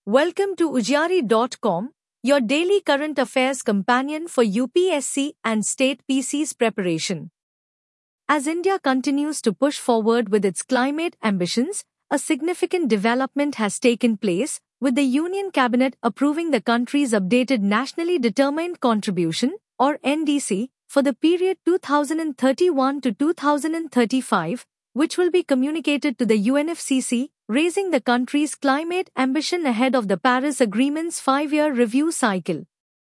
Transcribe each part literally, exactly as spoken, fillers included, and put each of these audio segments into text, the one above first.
Welcome to Ujari dot com, your daily current affairs companion for U P S C and state P Cs preparation. As India continues to push forward with its climate ambitions, a significant development has taken place, with the Union Cabinet approving the country's updated Nationally Determined Contribution, or N D C, for the period two thousand thirty-one to two thousand thirty-five, which will be communicated to the U N F C C, raising the country's climate ambition ahead of the Paris Agreement's five-year review cycle.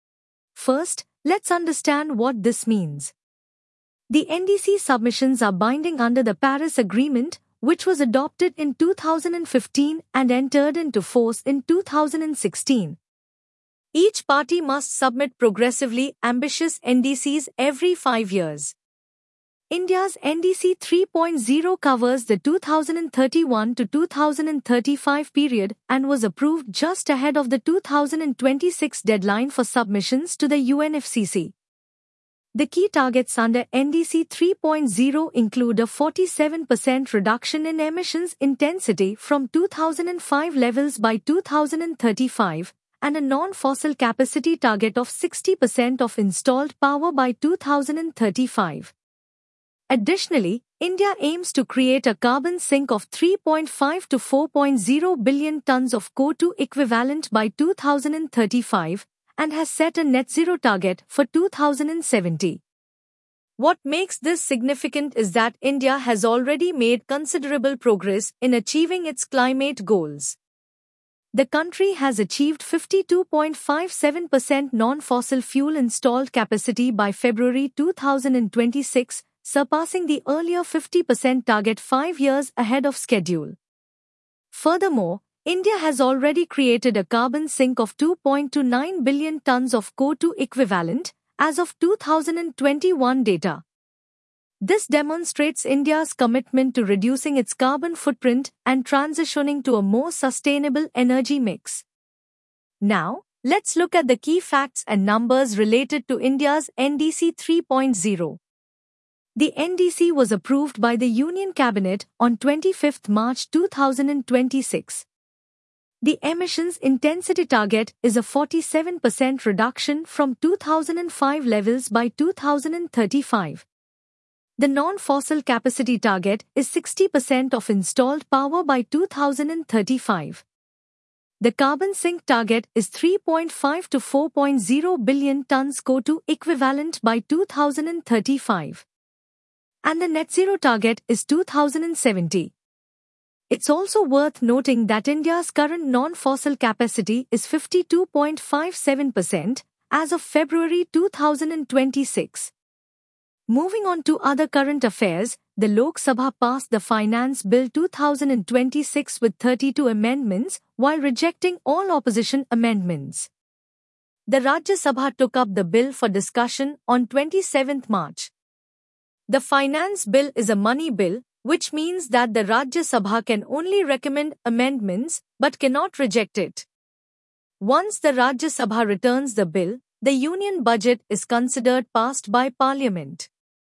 First, let's understand what this means. The N D C submissions are binding under the Paris Agreement, which was adopted in two thousand fifteen and entered into force in two thousand sixteen. Each party must submit progressively ambitious N D Cs every five years. India's N D C three point oh covers the two thousand thirty-one to two thousand thirty-five period and was approved just ahead of the two thousand twenty-six deadline for submissions to the U N F C C. The key targets under N D C three point oh include a forty-seven percent reduction in emissions intensity from two thousand five levels by two thousand thirty-five and a non-fossil capacity target of sixty percent of installed power by two thousand thirty-five. Additionally, India aims to create a carbon sink of three point five to four point oh billion tons of C O two equivalent by two thousand thirty-five and has set a net zero target for two thousand seventy. What makes this significant is that India has already made considerable progress in achieving its climate goals. The country has achieved fifty-two point five seven percent non-fossil fuel installed capacity by February two thousand twenty-six, surpassing the earlier fifty percent target five years ahead of schedule. Furthermore, India has already created a carbon sink of two point two nine billion tons of C O two equivalent as of two thousand twenty-one data. This demonstrates India's commitment to reducing its carbon footprint and transitioning to a more sustainable energy mix. Now, let's look at the key facts and numbers related to India's N D C three point oh. The N D C was approved by the Union Cabinet on twenty-fifth March two thousand twenty-six. The emissions intensity target is a forty-seven percent reduction from two thousand five levels by two thousand thirty-five. The non-fossil capacity target is sixty percent of installed power by two thousand thirty-five. The carbon sink target is three point five to four point oh billion tons C O two equivalent by two thousand thirty-five. And the net zero target is two thousand seventy. It's also worth noting that India's current non-fossil capacity is fifty-two point five seven percent as of February two thousand twenty-six. Moving on to other current affairs, the Lok Sabha passed the Finance Bill two thousand twenty-six with thirty-two amendments while rejecting all opposition amendments. The Rajya Sabha took up the bill for discussion on twenty-seventh March. The Finance Bill is a money bill, which means that the Rajya Sabha can only recommend amendments but cannot reject it. Once the Rajya Sabha returns the bill, the Union Budget is considered passed by Parliament.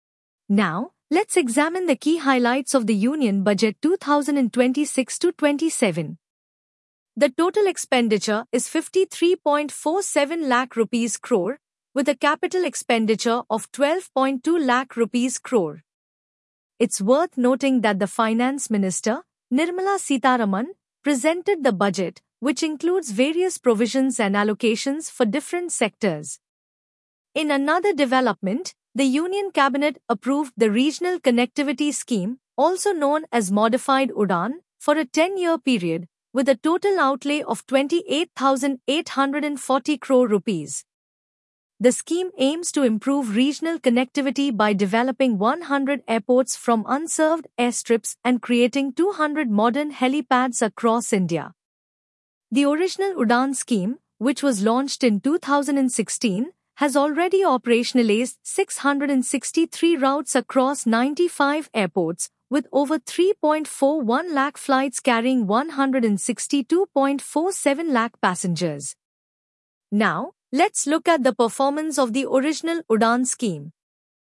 Now, let's examine the key highlights of the Union Budget two thousand twenty-six to twenty-seven. The total expenditure is fifty-three point four seven lakh rupees crore, with a capital expenditure of twelve point two lakh rupees crore. It's worth noting that the Finance Minister, Nirmala Sitharaman, presented the budget, which includes various provisions and allocations for different sectors. In another development, the Union Cabinet approved the Regional Connectivity Scheme, also known as Modified UDAN, for a ten-year period, with a total outlay of twenty-eight thousand eight hundred forty crore rupees. The scheme aims to improve regional connectivity by developing one hundred airports from unserved airstrips and creating two hundred modern helipads across India. The original UDAN scheme, which was launched in two thousand sixteen, has already operationalized six hundred sixty-three routes across ninety-five airports, with over three point four one lakh flights carrying one hundred sixty-two point four seven lakh passengers. Now, let's look at the performance of the original UDAN scheme.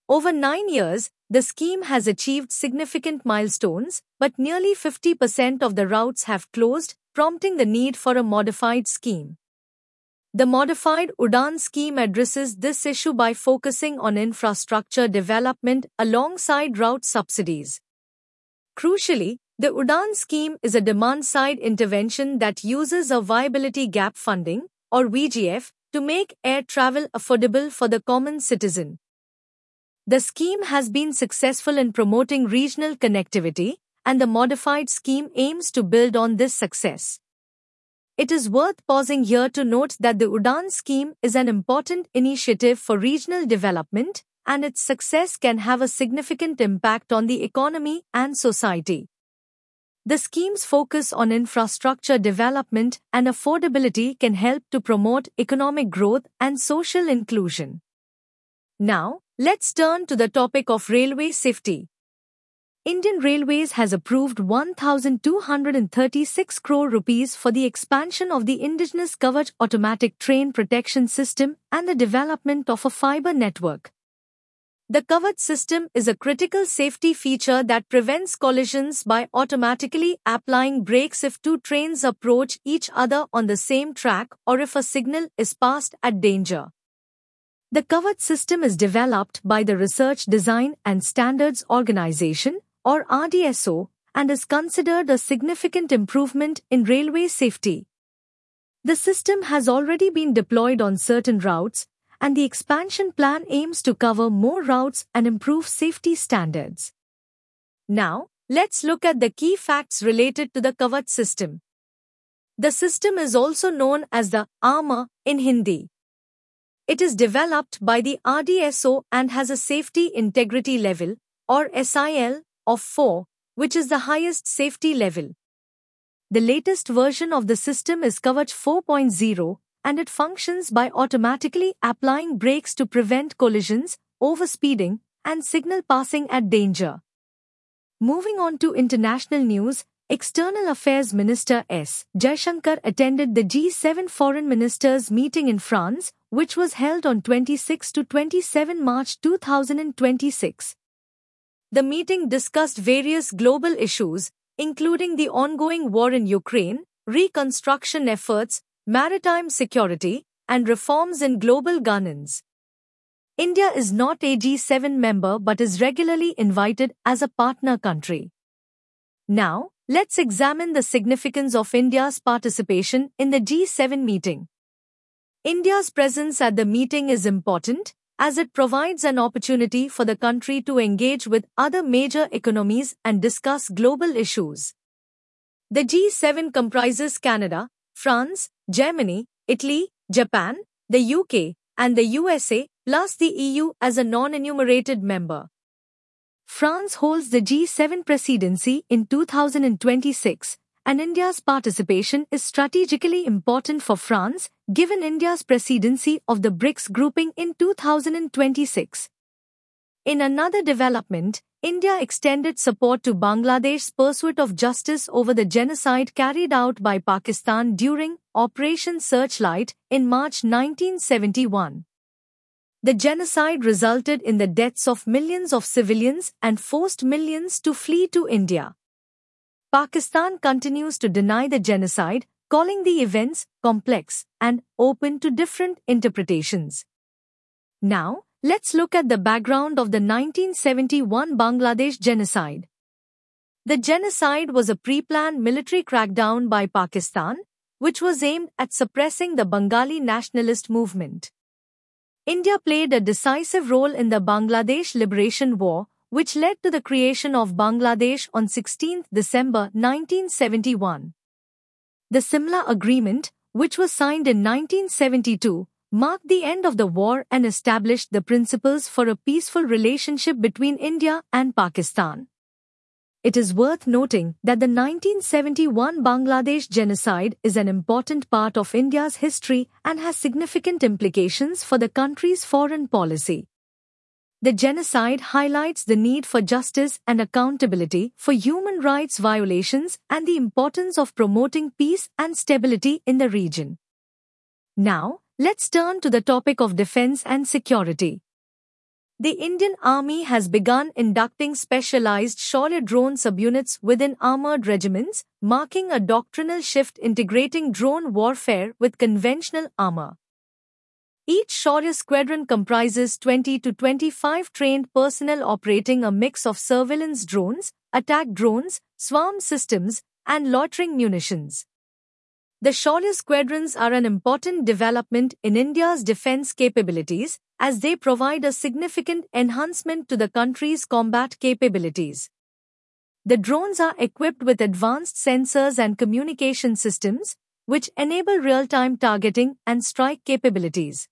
Over nine years, the scheme has achieved significant milestones, but nearly fifty percent of the routes have closed, prompting the need for a modified scheme. The modified UDAN scheme addresses this issue by focusing on infrastructure development alongside route subsidies. Crucially, the UDAN scheme is a demand-side intervention that uses a viability gap funding, or V G F, to make air travel affordable for the common citizen. The scheme has been successful in promoting regional connectivity, and the modified scheme aims to build on this success. It is worth pausing here to note that the UDAN scheme is an important initiative for regional development, and its success can have a significant impact on the economy and society. The scheme's focus on infrastructure development and affordability can help to promote economic growth and social inclusion. Now, let's turn to the topic of railway safety. Indian Railways has approved one thousand two hundred thirty-six crore rupees for the expansion of the indigenous Kavach automatic train protection system and the development of a fiber network. The Kavach system is a critical safety feature that prevents collisions by automatically applying brakes if two trains approach each other on the same track or if a signal is passed at danger. The Kavach system is developed by the Research Design and Standards Organization, or R D S O, and is considered a significant improvement in railway safety. The system has already been deployed on certain routes, and the expansion plan aims to cover more routes and improve safety standards. Now, let's look at the key facts related to the Kavach system. The system is also known as the Armor in Hindi. It is developed by the R D S O and has a safety integrity level, or S I L, of four, which is the highest safety level. The latest version of the system is Kavach four point oh, and it functions by automatically applying brakes to prevent collisions, overspeeding, and signal passing at danger. Moving on to international news, External Affairs Minister S. Jaishankar attended the G seven Foreign Ministers meeting in France, which was held on twenty-sixth to twenty-seventh March two thousand twenty-six. The meeting discussed various global issues, including the ongoing war in Ukraine, reconstruction efforts, maritime security, and reforms in global governance. India is not a G seven member but is regularly invited as a partner country. Now, let's examine the significance of India's participation in the G seven meeting. India's presence at the meeting is important, as it provides an opportunity for the country to engage with other major economies and discuss global issues. The G seven comprises Canada, France, Germany, Italy, Japan, the U K, and the U S A, plus the E U as a non-enumerated member. France holds the G seven presidency in two thousand twenty-six, and India's participation is strategically important for France, given India's presidency of the BRICS grouping in two thousand twenty-six. In another development, India extended support to Bangladesh's pursuit of justice over the genocide carried out by Pakistan during Operation Searchlight in March nineteen seventy-one. The genocide resulted in the deaths of millions of civilians and forced millions to flee to India. Pakistan continues to deny the genocide, calling the events complex and open to different interpretations. Now, let's look at the background of the nineteen seventy-one Bangladesh genocide. The genocide was a pre-planned military crackdown by Pakistan, which was aimed at suppressing the Bengali nationalist movement. India played a decisive role in the Bangladesh Liberation War, which led to the creation of Bangladesh on sixteenth December nineteen seventy-one. The Simla Agreement, which was signed in nineteen seventy-two, marked the end of the war and established the principles for a peaceful relationship between India and Pakistan. It is worth noting that the nineteen seventy-one Bangladesh genocide is an important part of India's history and has significant implications for the country's foreign policy. The genocide highlights the need for justice and accountability for human rights violations and the importance of promoting peace and stability in the region. Now, let's turn to the topic of defense and security. The Indian Army has begun inducting specialized Shaurya drone subunits within armored regiments, marking a doctrinal shift integrating drone warfare with conventional armor. Each Shaurya squadron comprises twenty to twenty-five trained personnel operating a mix of surveillance drones, attack drones, swarm systems, and loitering munitions. The Shaurya squadrons are an important development in India's defense capabilities, as they provide a significant enhancement to the country's combat capabilities. The drones are equipped with advanced sensors and communication systems, which enable real-time targeting and strike capabilities.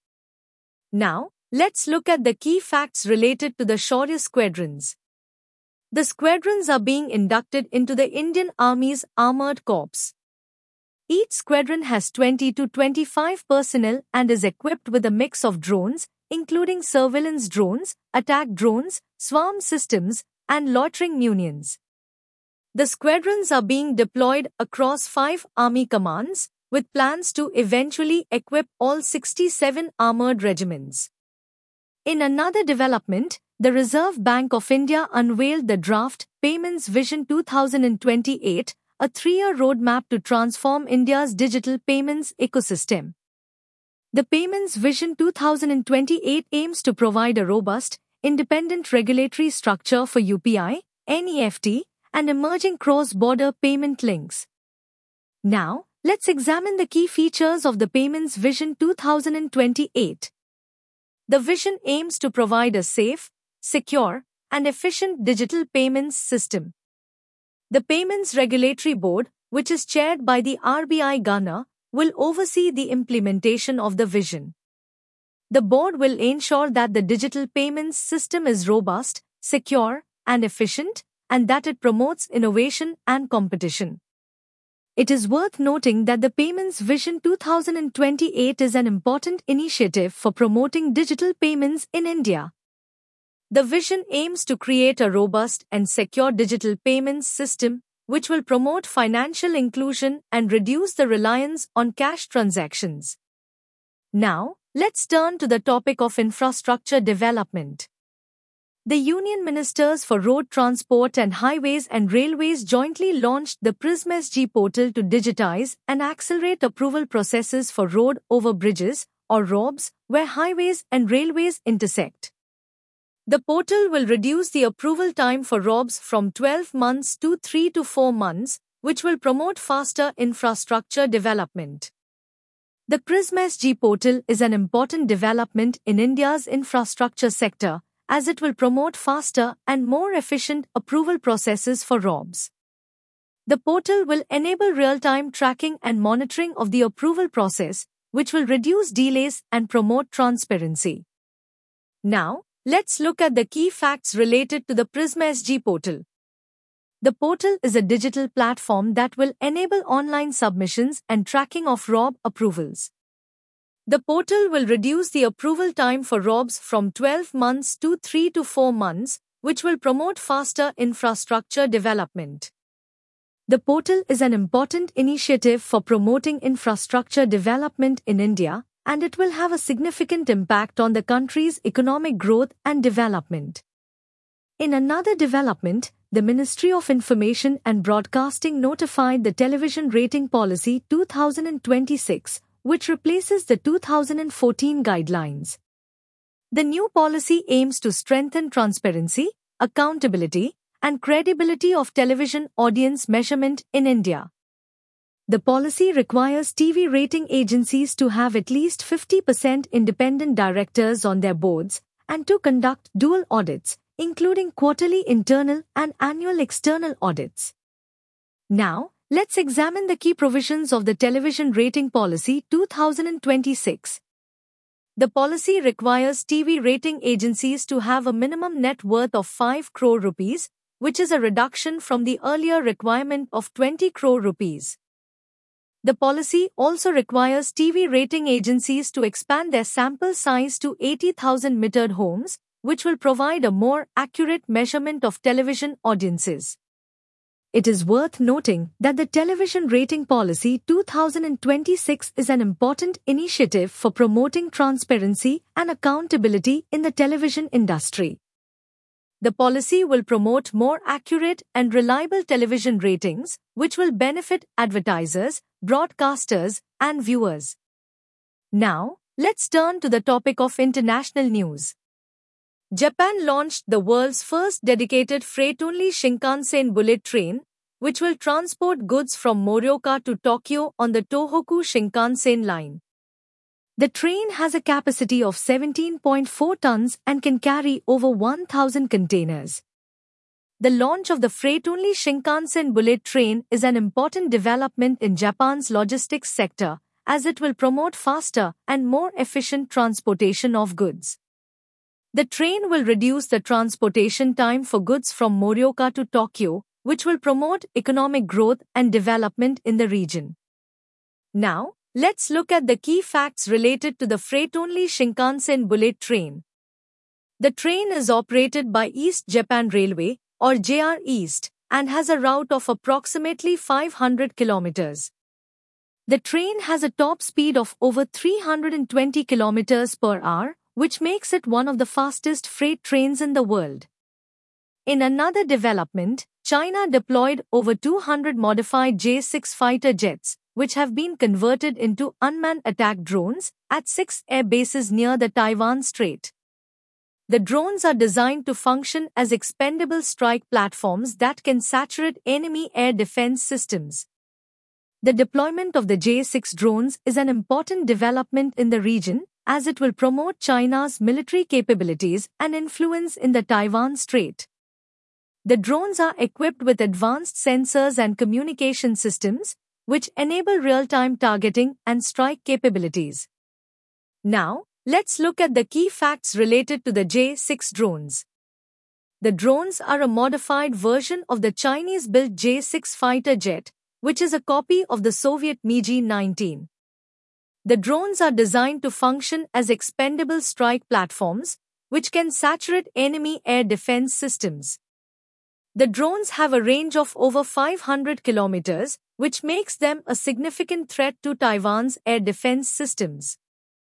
Now, let's look at the key facts related to the Shaurya squadrons. The squadrons are being inducted into the Indian Army's Armored Corps. Each squadron has twenty to twenty-five personnel and is equipped with a mix of drones, including surveillance drones, attack drones, swarm systems, and loitering munitions. The squadrons are being deployed across five army commands, with plans to eventually equip all sixty-seven armored regiments. In another development, the Reserve Bank of India unveiled the draft Payments Vision twenty twenty-eight, a three-year roadmap to transform India's digital payments ecosystem. The Payments Vision twenty twenty-eight aims to provide a robust, independent regulatory structure for U P I, N E F T, and emerging cross-border payment links. Now, let's examine the key features of the Payments Vision twenty twenty-eight. The vision aims to provide a safe, secure, and efficient digital payments system. The Payments Regulatory Board, which is chaired by the R B I Governor, will oversee the implementation of the vision. The board will ensure that the digital payments system is robust, secure, and efficient, and that it promotes innovation and competition. It is worth noting that the Payments Vision twenty twenty-eight is an important initiative for promoting digital payments in India. The vision aims to create a robust and secure digital payments system which will promote financial inclusion and reduce the reliance on cash transactions. Now, let's turn to the topic of infrastructure development. The Union Ministers for Road Transport and Highways and Railways jointly launched the PrismSG portal to digitize and accelerate approval processes for road over bridges, or R O Bs, where highways and railways intersect. The portal will reduce the approval time for R O Bs from twelve months to three to four months, which will promote faster infrastructure development. The PrismSG portal is an important development in India's infrastructure sector, as it will promote faster and more efficient approval processes for R O Bs. The portal will enable real-time tracking and monitoring of the approval process, which will reduce delays and promote transparency. Now, let's look at the key facts related to the PrismSG portal. The portal is a digital platform that will enable online submissions and tracking of R O B approvals. The portal will reduce the approval time for R O Bs from twelve months to three to four months, which will promote faster infrastructure development. The portal is an important initiative for promoting infrastructure development in India, and it will have a significant impact on the country's economic growth and development. In another development, the Ministry of Information and Broadcasting notified the Television Rating Policy twenty twenty-six, which replaces the two thousand fourteen guidelines. The new policy aims to strengthen transparency, accountability, and credibility of television audience measurement in India. The policy requires T V rating agencies to have at least fifty percent independent directors on their boards and to conduct dual audits, including quarterly internal and annual external audits. Now, let's examine the key provisions of the Television Rating Policy twenty twenty-six. The policy requires T V rating agencies to have a minimum net worth of five crore rupees, which is a reduction from the earlier requirement of twenty crore rupees. The policy also requires T V rating agencies to expand their sample size to eighty thousand metered homes, which will provide a more accurate measurement of television audiences. it is worth noting that the Television Rating Policy two thousand twenty-six is an important initiative for promoting transparency and accountability in the television industry. The policy will promote more accurate and reliable television ratings, which will benefit advertisers, broadcasters, and viewers. Now, let's turn to the topic of international news. Japan launched the world's first dedicated freight-only Shinkansen bullet train, which will transport goods from Morioka to Tokyo on the Tohoku Shinkansen line. The train has a capacity of seventeen point four tons and can carry over one thousand containers. The launch of the freight-only Shinkansen bullet train is an important development in Japan's logistics sector, as it will promote faster and more efficient transportation of goods. The train will reduce the transportation time for goods from Morioka to Tokyo, which will promote economic growth and development in the region. Now, let's look at the key facts related to the freight-only Shinkansen bullet train. The train is operated by East Japan Railway, or J R East, and has a route of approximately five hundred kilometers. The train has a top speed of over three hundred twenty kilometers per hour, which makes it one of the fastest freight trains in the world. In another development, China deployed over two hundred modified J six fighter jets, which have been converted into unmanned attack drones, at six air bases near the Taiwan Strait. The drones are designed to function as expendable strike platforms that can saturate enemy air defense systems. The deployment of the J six drones is an important development in the region, as it will promote China's military capabilities and influence in the Taiwan Strait. The drones are equipped with advanced sensors and communication systems, which enable real-time targeting and strike capabilities. Now, let's look at the key facts related to the J six drones. The drones are a modified version of the Chinese-built J six fighter jet, which is a copy of the Soviet M iG nineteen. The drones are designed to function as expendable strike platforms, which can saturate enemy air defense systems. The drones have a range of over five hundred kilometers, which makes them a significant threat to Taiwan's air defense systems.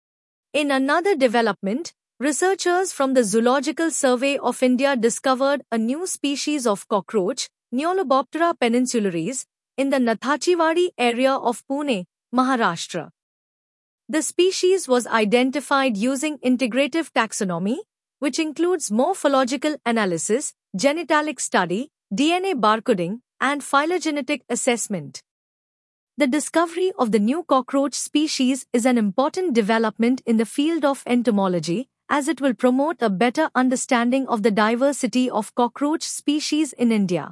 In another development, researchers from the Zoological Survey of India discovered a new species of cockroach, Neoloboptera peninsularis, in the Nathachiwadi area of Pune, Maharashtra. The species was identified using integrative taxonomy, which includes morphological analysis, genitalic study, D N A barcoding, and phylogenetic assessment. The discovery of the new cockroach species is an important development in the field of entomology, as it will promote a better understanding of the diversity of cockroach species in India.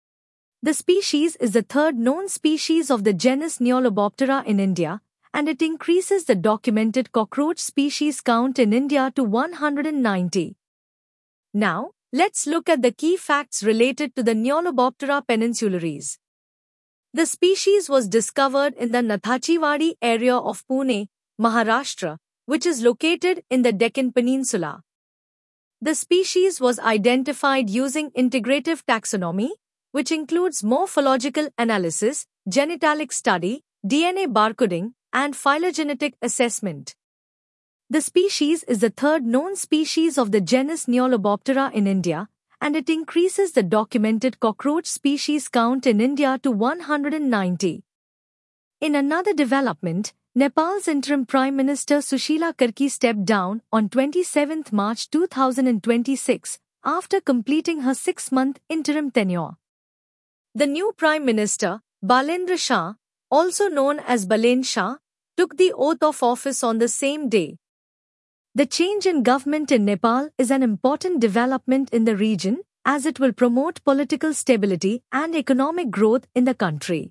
The species is the third known species of the genus Neoloboptera in India, and it increases the documented cockroach species count in India to one hundred ninety. Now, let's look at the key facts related to the Neoloboptera peninsularis. The species was discovered in the Nathachiwadi area of Pune, Maharashtra, which is located in the Deccan Peninsula. The species was identified using integrative taxonomy, which includes morphological analysis, genitalic study, D N A barcoding, and phylogenetic assessment. The species is the third known species of the genus Neoloboptera in India, and it increases the documented cockroach species count in India to one hundred ninety. In another development, Nepal's interim Prime Minister Sushila Karki stepped down on twenty-seventh March two thousand twenty-six after completing her six-month interim tenure. The new Prime Minister, Balendra Shah, also known as Balen Shah, took the oath of office on the same day. The change in government in Nepal is an important development in the region, as it will promote political stability and economic growth in the country.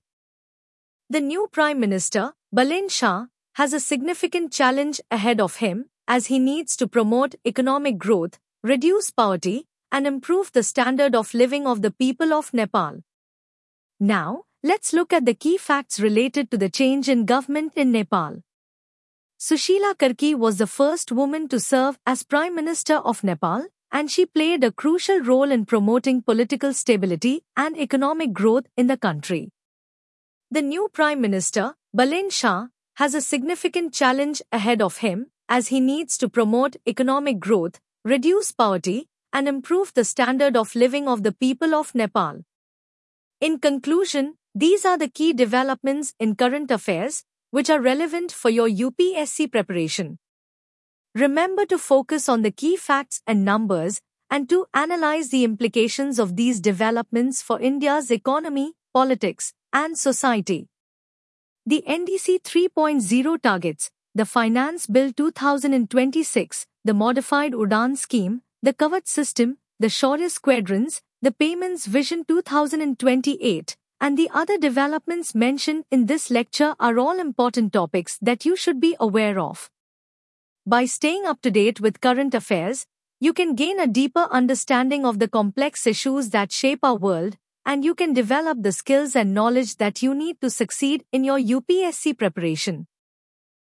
The new Prime Minister, Balen Shah, has a significant challenge ahead of him, as he needs to promote economic growth, reduce poverty, and improve the standard of living of the people of Nepal. Now, let's look at the key facts related to the change in government in Nepal. Sushila Karki was the first woman to serve as Prime Minister of Nepal, and she played a crucial role in promoting political stability and economic growth in the country. The new Prime Minister, Balen Shah, has a significant challenge ahead of him as he needs to promote economic growth, reduce poverty, and improve the standard of living of the people of Nepal. In conclusion, these are the key developments in current affairs which are relevant for your U P S C preparation. Remember to focus on the key facts and numbers and to analyze the implications of these developments for India's economy, politics, and society. The N D C three point oh targets, the Finance Bill two thousand twenty-six, the Modified Udaan Scheme, the Kavach system, the Shaurya Squadrons, the Payments Vision two thousand twenty-eight, and the other developments mentioned in this lecture are all important topics that you should be aware of. By staying up to date with current affairs, you can gain a deeper understanding of the complex issues that shape our world, and you can develop the skills and knowledge that you need to succeed in your U P S C preparation.